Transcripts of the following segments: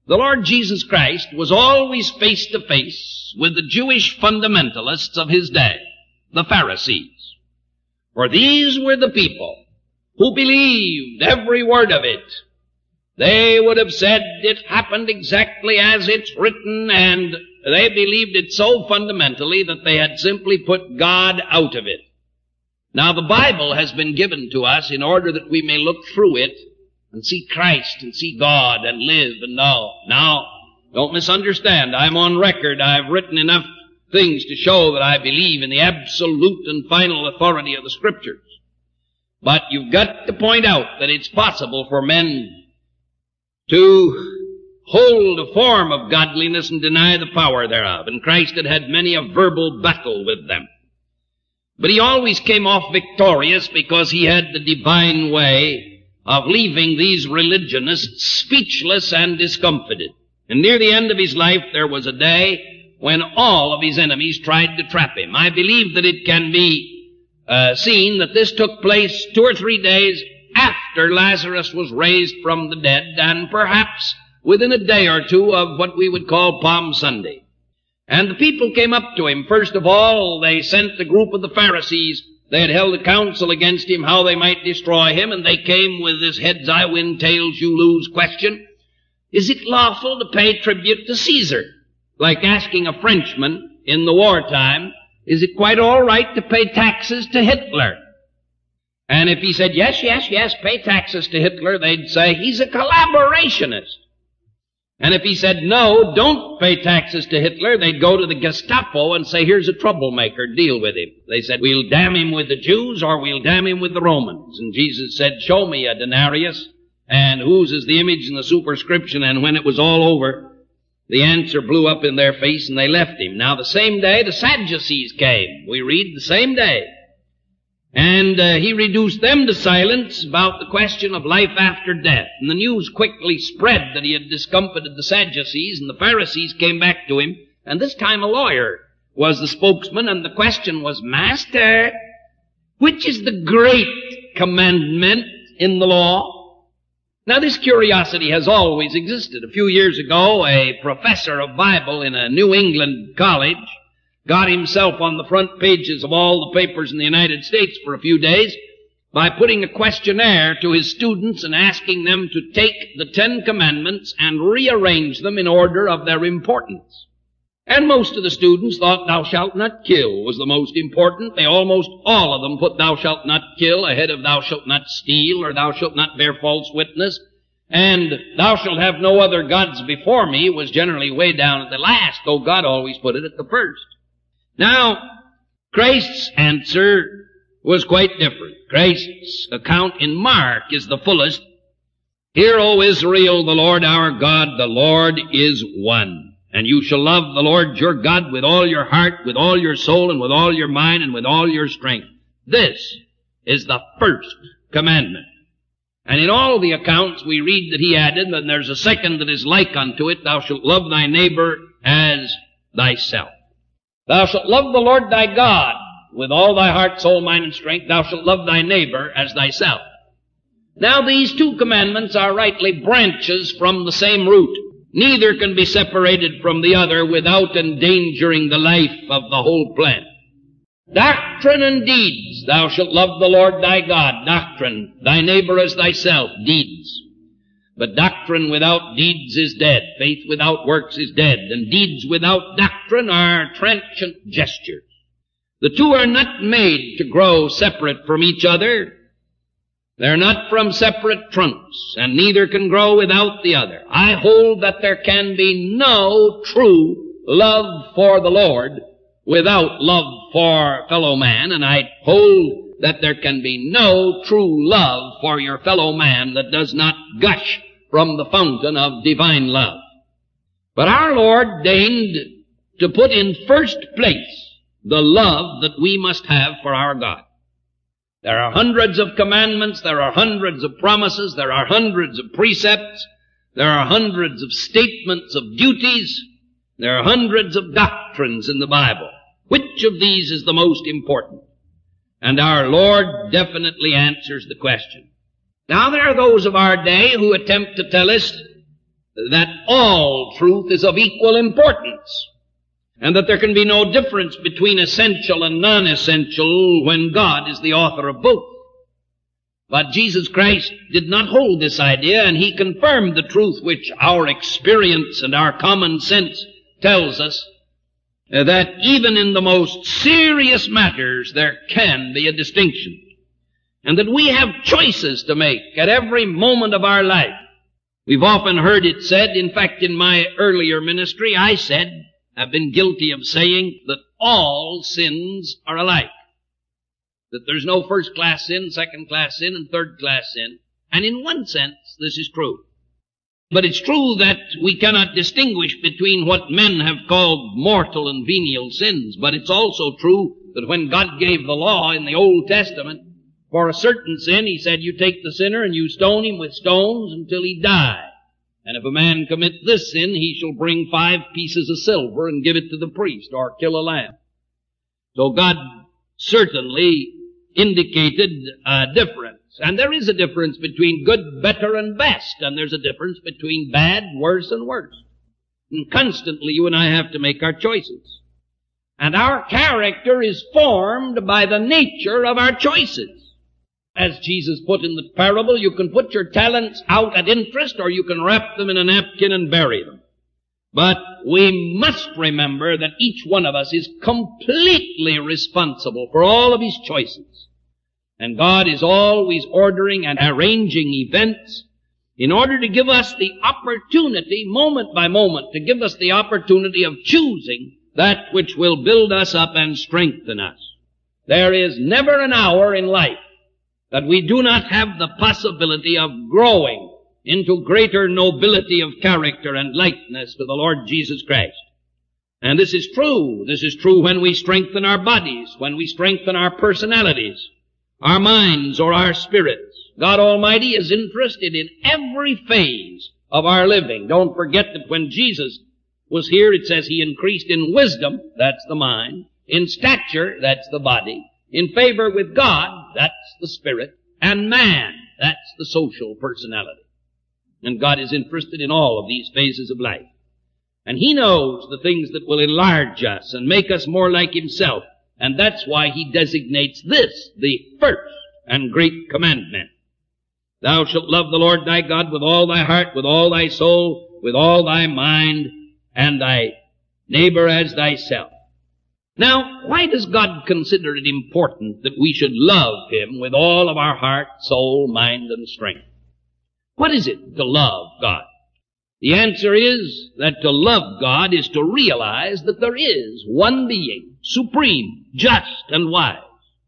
The Lord Jesus Christ was always face to face with the Jewish fundamentalists of his day, the Pharisees. For these were the people who believed every word of it. They would have said it happened exactly as it's written, and they believed it so fundamentally that they had simply put God out of it. Now the Bible has been given to us in order that we may look through it and see Christ and see God and live and know. Now, don't misunderstand. I'm on record. I've written enough things to show that I believe in the absolute and final authority of the Scriptures. But you've got to point out that it's possible for men to hold a form of godliness and deny the power thereof. And Christ had had many a verbal battle with them. But he always came off victorious because he had the divine way of leaving these religionists speechless and discomfited. And near the end of his life, there was a day when all of his enemies tried to trap him. I believe that it can be seen that this took place 2 or 3 days after Lazarus was raised from the dead, and perhaps within a day or two of what we would call Palm Sunday. And the people came up to him. First of all, they sent the group of the Pharisees. They had held a council against him, how they might destroy him, and they came with this heads I win, tails you lose question. Is it lawful to pay tribute to Caesar? Like asking a Frenchman in the wartime, is it quite all right to pay taxes to Hitler? And if he said, yes, pay taxes to Hitler, they'd say, he's a collaborationist. And if he said, no, don't pay taxes to Hitler, they'd go to the Gestapo and say, here's a troublemaker, deal with him. They said, we'll damn him with the Jews or we'll damn him with the Romans. And Jesus said, show me a denarius, and whose is the image and the superscription? And when it was all over, the answer blew up in their face and they left him. Now the same day, the Sadducees came. We read the same day. And he reduced them to silence about the question of life after death. And the news quickly spread that he had discomfited the Sadducees, and the Pharisees came back to him. And this time a lawyer was the spokesman, and the question was, Master, which is the great commandment in the law? Now this curiosity has always existed. A few years ago, a professor of Bible in a New England college got himself on the front pages of all the papers in the United States for a few days by putting a questionnaire to his students and asking them to take the 10 Commandments and rearrange them in order of their importance. And most of the students thought thou shalt not kill was the most important. They almost all of them put thou shalt not kill ahead of thou shalt not steal or thou shalt not bear false witness. And thou shalt have no other gods before me was generally way down at the last, though God always put it at the first. Now, Christ's answer was quite different. Christ's account in Mark is the fullest. Hear, O Israel, the Lord our God, the Lord is one. And you shall love the Lord your God with all your heart, with all your soul, and with all your mind, and with all your strength. This is the first commandment. And in all the accounts we read that he added, and there's a second that is like unto it, thou shalt love thy neighbor as thyself. Thou shalt love the Lord thy God with all thy heart, soul, mind, and strength. Thou shalt love thy neighbor as thyself. Now these 2 commandments are rightly branches from the same root. Neither can be separated from the other without endangering the life of the whole plant. Doctrine and deeds. Thou shalt love the Lord thy God. Doctrine. Thy neighbor as thyself. Deeds. But doctrine without deeds is dead. Faith without works is dead. And deeds without doctrine are transient gestures. The 2 are not made to grow separate from each other. They're not from separate trunks, and neither can grow without the other. I hold that there can be no true love for the Lord without love for fellow man, and I hold that there can be no true love for your fellow man that does not gush from the fountain of divine love. But our Lord deigned to put in first place the love that we must have for our God. There are hundreds of commandments, there are hundreds of promises, there are hundreds of precepts, there are hundreds of statements of duties, there are hundreds of doctrines in the Bible. Which of these is the most important? And our Lord definitely answers the question. Now there are those of our day who attempt to tell us that all truth is of equal importance, and that there can be no difference between essential and non-essential when God is the author of both. But Jesus Christ did not hold this idea, and He confirmed the truth which our experience and our common sense tells us, that even in the most serious matters there can be a distinction, and that we have choices to make at every moment of our life. We've often heard it said, in fact in my earlier ministry I've been guilty of saying that all sins are alike. That there's no first-class sin, second-class sin, and third-class sin. And in one sense, this is true. But it's true that we cannot distinguish between what men have called mortal and venial sins. But it's also true that when God gave the law in the Old Testament, for a certain sin, He said, you take the sinner and you stone him with stones until he die. And if a man commit this sin, he shall bring 5 pieces of silver and give it to the priest, or kill a lamb. So God certainly indicated a difference. And there is a difference between good, better, and best. And there's a difference between bad, worse, and worse. And constantly you and I have to make our choices. And our character is formed by the nature of our choices. As Jesus put in the parable, you can put your talents out at interest, or you can wrap them in a napkin and bury them. But we must remember that each one of us is completely responsible for all of his choices. And God is always ordering and arranging events in order to give us the opportunity, moment by moment, to give us the opportunity of choosing that which will build us up and strengthen us. There is never an hour in life that we do not have the possibility of growing into greater nobility of character and likeness to the Lord Jesus Christ. And this is true. This is true when we strengthen our bodies, when we strengthen our personalities, our minds, or our spirits. God Almighty is interested in every phase of our living. Don't forget that when Jesus was here, it says He increased in wisdom, that's the mind, in stature, that's the body, in favor with God, that's the spirit, and man, that's the social personality. And God is interested in all of these phases of life. And He knows the things that will enlarge us and make us more like Himself. And that's why He designates this the first and great commandment. Thou shalt love the Lord thy God with all thy heart, with all thy soul, with all thy mind, and thy neighbor as thyself. Now, why does God consider it important that we should love Him with all of our heart, soul, mind, and strength? What is it to love God? The answer is that to love God is to realize that there is one being, supreme, just, and wise,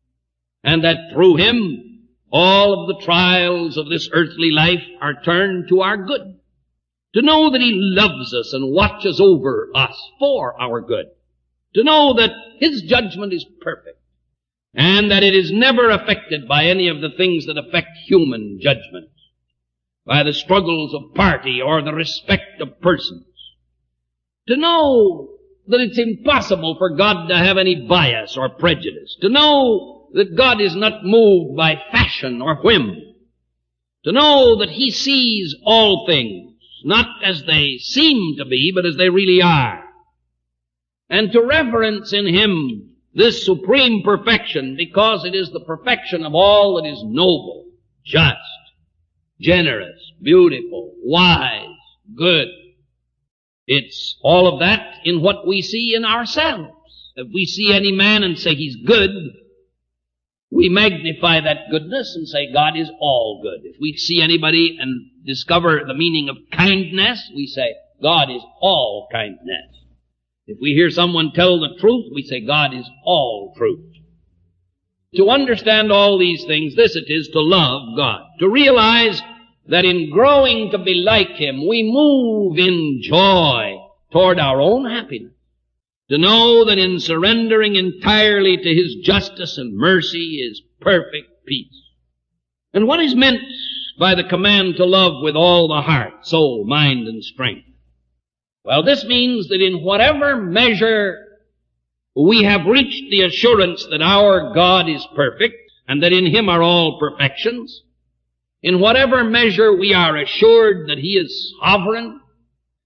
and that through Him all of the trials of this earthly life are turned to our good. To know that He loves us and watches over us for our good. To know that His judgment is perfect, and that it is never affected by any of the things that affect human judgments, by the struggles of party or the respect of persons. To know that it's impossible for God to have any bias or prejudice. To know that God is not moved by fashion or whim. To know that He sees all things, not as they seem to be, but as they really are. And to reverence in Him this supreme perfection, because it is the perfection of all that is noble, just, generous, beautiful, wise, good. It's all of that in what we see in ourselves. If we see any man and say he's good, we magnify that goodness and say God is all good. If we see anybody and discover the meaning of kindness, we say God is all kindness. If we hear someone tell the truth, we say God is all truth. To understand all these things, this it is to love God. To realize that in growing to be like Him, we move in joy toward our own happiness. To know that in surrendering entirely to His justice and mercy is perfect peace. And what is meant by the command to love with all the heart, soul, mind, and strength? Well, this means that in whatever measure we have reached the assurance that our God is perfect and that in Him are all perfections, in whatever measure we are assured that He is sovereign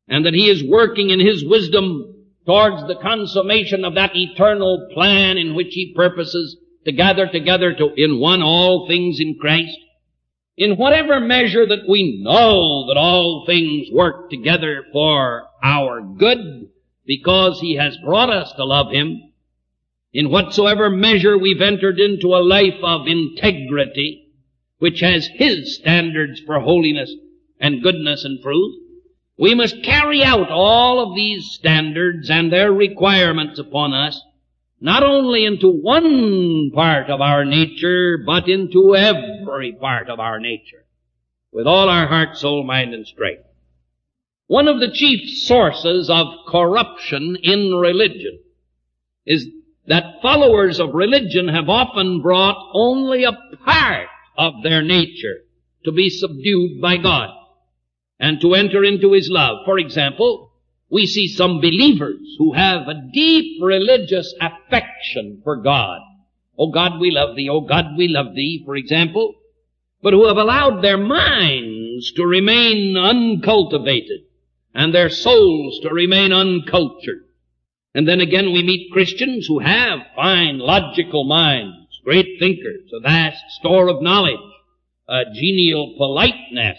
and that He is working in His wisdom towards the consummation of that eternal plan in which He purposes to gather together in one all things in Christ. In whatever measure that we know that all things work together for our good because He has brought us to love Him, in whatsoever measure we've entered into a life of integrity, which has His standards for holiness and goodness and truth, we must carry out all of these standards and their requirements upon us, not only into one part of our nature, but into every part of our nature, with all our heart, soul, mind, and strength. One of the chief sources of corruption in religion is that followers of religion have often brought only a part of their nature to be subdued by God and to enter into His love. For example, we see some believers who have a deep religious affection for God. Oh God, we love Thee. Oh God, we love Thee, for example, but who have allowed their minds to remain uncultivated and their souls to remain uncultured. And then again we meet Christians who have fine, logical minds, great thinkers, a vast store of knowledge, a genial politeness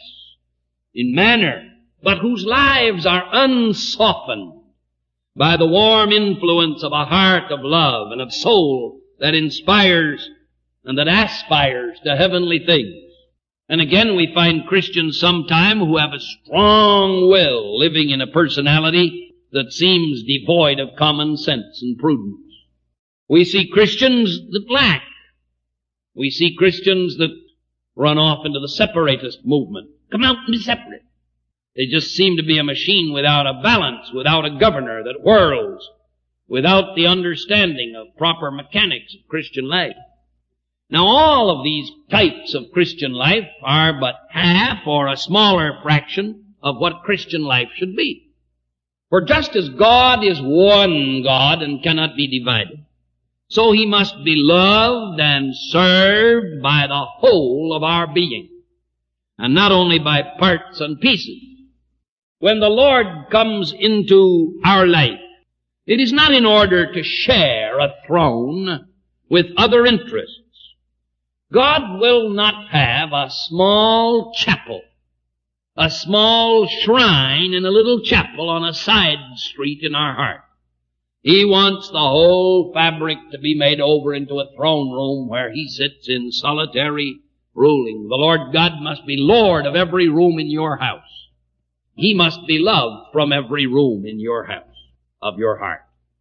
in manner, but whose lives are unsoftened by the warm influence of a heart of love and of soul that inspires and that aspires to heavenly things. And again we find Christians sometime who have a strong will living in a personality that seems devoid of common sense and prudence. We see Christians that lack. We see Christians that run off into the separatist movement. Come out and be separate. They just seem to be a machine without a balance, without a governor that whirls, without the understanding of proper mechanics of Christian life. Now all of these types of Christian life are but half or a smaller fraction of what Christian life should be. For just as God is one God and cannot be divided, so He must be loved and served by the whole of our being, and not only by parts and pieces. When the Lord comes into our life, it is not in order to share a throne with other interests. God will not have a small chapel, a small shrine in a little chapel on a side street in our heart. He wants the whole fabric to be made over into a throne room where He sits in solitary ruling. The Lord God must be Lord of every room in your house. He must be loved from every room in your house, of your heart.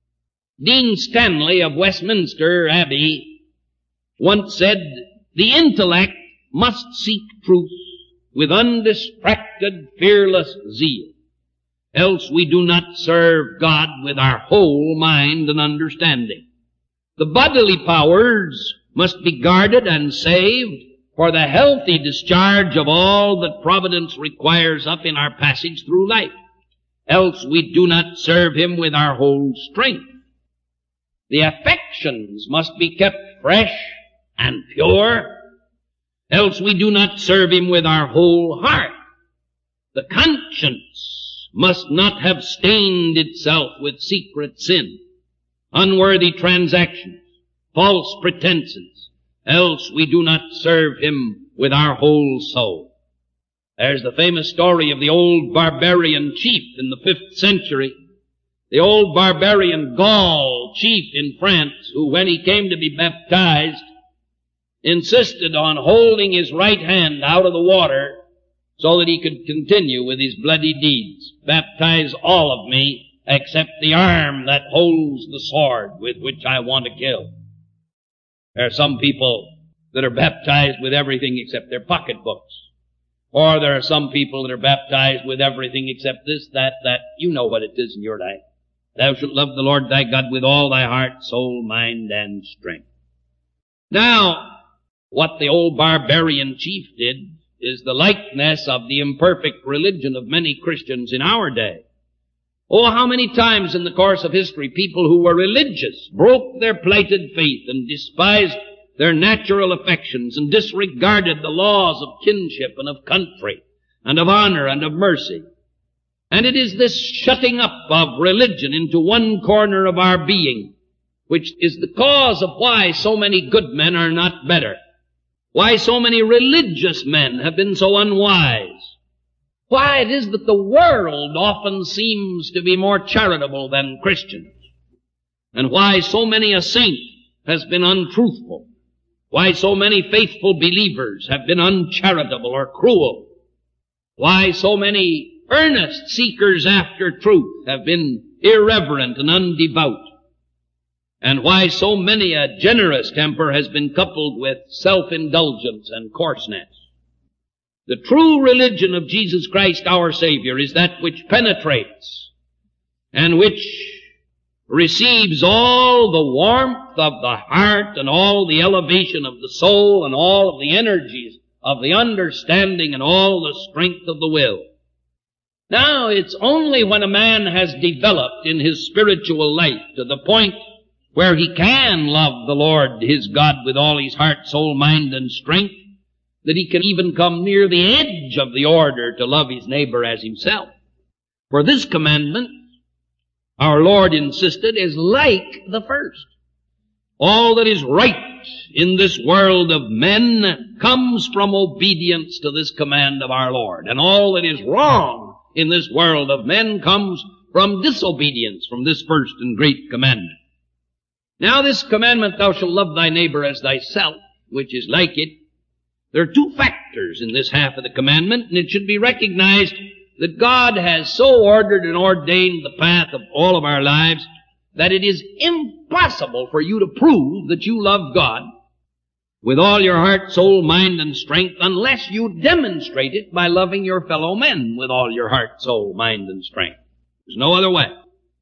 Dean Stanley of Westminster Abbey once said, "The intellect must seek truth with undistracted, fearless zeal. Else we do not serve God with our whole mind and understanding. The bodily powers must be guarded and saved for the healthy discharge of all that providence requires up in our passage through life. Else we do not serve Him with our whole strength. The affections must be kept fresh and pure. Else we do not serve Him with our whole heart. The conscience must not have stained itself with secret sin, unworthy transactions, false pretenses. Else we do not serve Him with our whole soul." There's the famous story of the old barbarian chief in the 5th century, the old barbarian Gaul chief in France, who when he came to be baptized, insisted on holding his right hand out of the water so that he could continue with his bloody deeds. "Baptize all of me except the arm that holds the sword with which I want to kill." There are some people that are baptized with everything except their pocketbooks. Or there are some people that are baptized with everything except this, that. You know what it is in your life. "Thou shalt love the Lord thy God with all thy heart, soul, mind, and strength." Now, what the old barbarian chief did is the likeness of the imperfect religion of many Christians in our day. Oh, how many times in the course of history people who were religious broke their plighted faith and despised their natural affections and disregarded the laws of kinship and of country and of honor and of mercy. And it is this shutting up of religion into one corner of our being which is the cause of why so many good men are not better, why so many religious men have been so unwise, why it is that the world often seems to be more charitable than Christians, and why so many a saint has been untruthful, why so many faithful believers have been uncharitable or cruel, why so many earnest seekers after truth have been irreverent and undevout, and why so many a generous temper has been coupled with self-indulgence and coarseness. The true religion of Jesus Christ our Savior is that which penetrates and which receives all the warmth of the heart and all the elevation of the soul and all of the energies of the understanding and all the strength of the will. Now, it's only when a man has developed in his spiritual life to the point where he can love the Lord his God with all his heart, soul, mind, and strength, that he can even come near the edge of the order to love his neighbor as himself. For this commandment, our Lord insisted, is like the first. All that is right in this world of men comes from obedience to this command of our Lord, and all that is wrong in this world of men comes from disobedience from this first and great commandment. Now this commandment, thou shalt love thy neighbor as thyself, which is like it, there are two factors in this half of the commandment, and it should be recognized that God has so ordered and ordained the path of all of our lives that it is impossible for you to prove that you love God with all your heart, soul, mind, and strength unless you demonstrate it by loving your fellow men with all your heart, soul, mind, and strength. There's no other way.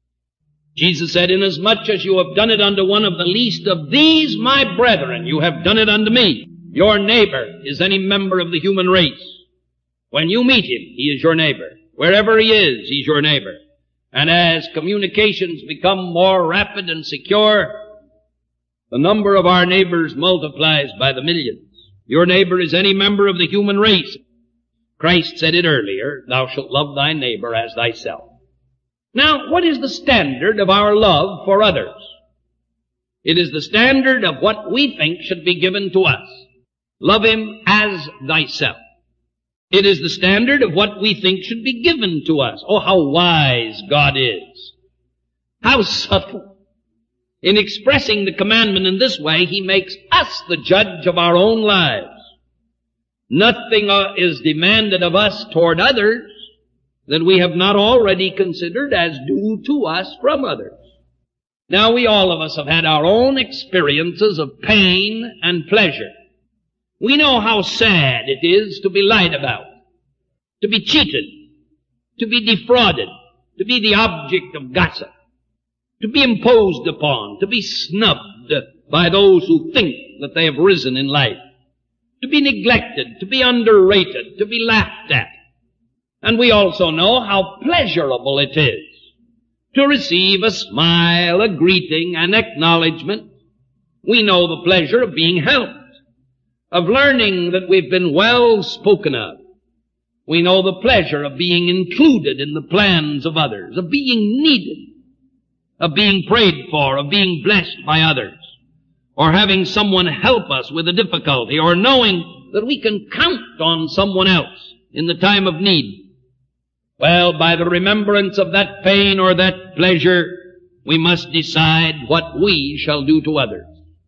Jesus said, inasmuch as you have done it unto one of the least of these my brethren, you have done it unto me. Your neighbor is any member of the human race. When you meet him, he is your neighbor. Wherever he is, he's your neighbor. And as communications become more rapid and secure, the number of our neighbors multiplies by the millions. Your neighbor is any member of the human race. Christ said it earlier, thou shalt love thy neighbor as thyself. Now, what is the standard of our love for others? It is the standard of what we think should be given to us. Love him as thyself. It is the standard of what we think should be given to us. Oh, how wise God is. How subtle. In expressing the commandment in this way, he makes us the judge of our own lives. Nothing is demanded of us toward others that we have not already considered as due to us from others. Now, we all of us have had our own experiences of pain and pleasure. We know how sad it is to be lied about, to be cheated, to be defrauded, to be the object of gossip, to be imposed upon, to be snubbed by those who think that they have risen in life, to be neglected, to be underrated, to be laughed at. And we also know how pleasurable it is to receive a smile, a greeting, an acknowledgement. We know the pleasure of being helped, of learning that we've been well spoken of. We know the pleasure of being included in the plans of others, of being needed, of being prayed for, of being blessed by others, or having someone help us with a difficulty, or knowing that we can count on someone else in the time of need. Well, by the remembrance of that pain or that pleasure, we must decide what we shall do to others.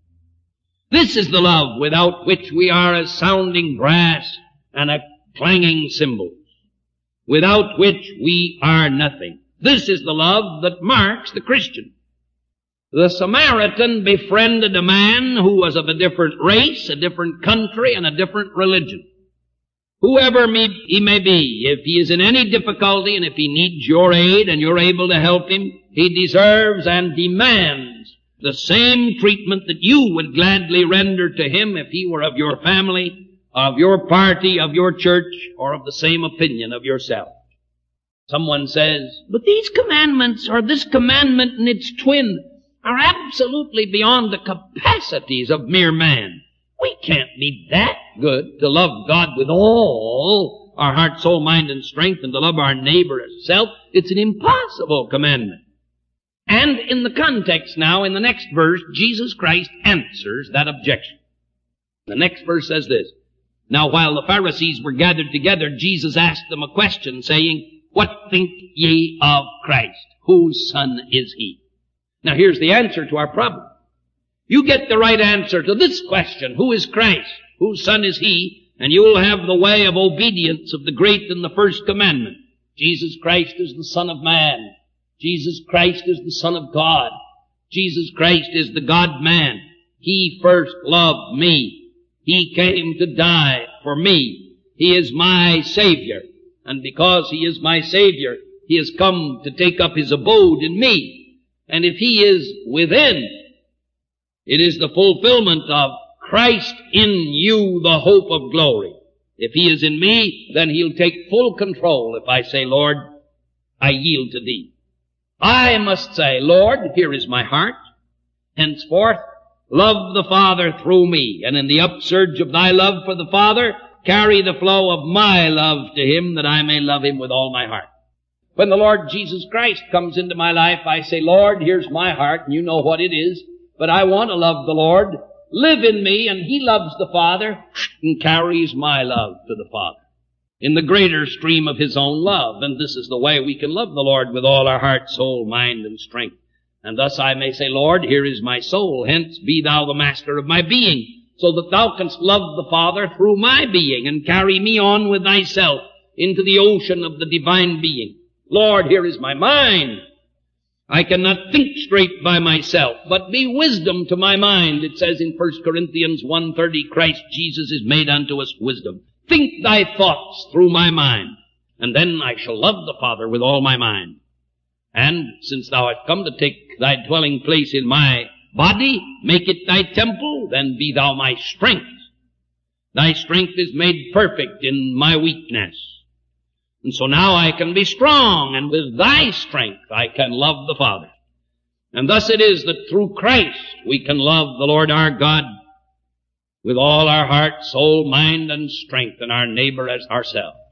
This is the love without which we are as sounding brass and a clanging cymbals, without which we are nothing. This is the love that marks the Christian. The Samaritan befriended a man who was of a different race, a different country, and a different religion. Whoever he may be, if he is in any difficulty and if he needs your aid and you're able to help him, he deserves and demands the same treatment that you would gladly render to him if he were of your family, of your party, of your church, or of the same opinion of yourself. Someone says, but these commandments, or this commandment and its twin, are absolutely beyond the capacities of mere man. We can't be that good to love God with all our heart, soul, mind, and strength, and to love our neighbor as self. It's an impossible commandment. And in the context now, in the next verse, Jesus Christ answers that objection. The next verse says this: Now while the Pharisees were gathered together, Jesus asked them a question, saying, What think ye of Christ? Whose son is he? Now here's the answer to our problem. You get the right answer to this question, who is Christ? Whose son is he? And you will have the way of obedience of the great and the first commandment. Jesus Christ is the Son of Man. Jesus Christ is the Son of God. Jesus Christ is the God-man. He first loved me. He came to die for me. He is my Savior. And because He is my Savior, He has come to take up His abode in me. And if He is within, it is the fulfillment of Christ in you, the hope of glory. If He is in me, then He'll take full control if I say, Lord, I yield to Thee. I must say, Lord, here is my heart. Henceforth, love the Father through me, and in the upsurge of Thy love for the Father, carry the flow of my love to Him, that I may love Him with all my heart. When the Lord Jesus Christ comes into my life, I say, Lord, here's my heart, and you know what it is, but I want to love the Lord. Live in me, and He loves the Father, and carries my love to the Father in the greater stream of His own love. And this is the way we can love the Lord with all our heart, soul, mind, and strength. And thus I may say, Lord, here is my soul, hence be Thou the master of my being, so that Thou canst love the Father through my being, and carry me on with Thyself into the ocean of the divine being. Lord, here is my mind. I cannot think straight by myself, but be wisdom to my mind. It says in 1 Corinthians 1:30, Christ Jesus is made unto us wisdom. Think Thy thoughts through my mind, and then I shall love the Father with all my mind. And since Thou hast come to take Thy dwelling place in my body, make it Thy temple, then be Thou my strength. Thy strength is made perfect in my weakness. And so now I can be strong, and with Thy strength I can love the Father. And thus it is that through Christ we can love the Lord our God with all our heart, soul, mind, and strength, and our neighbor as ourselves.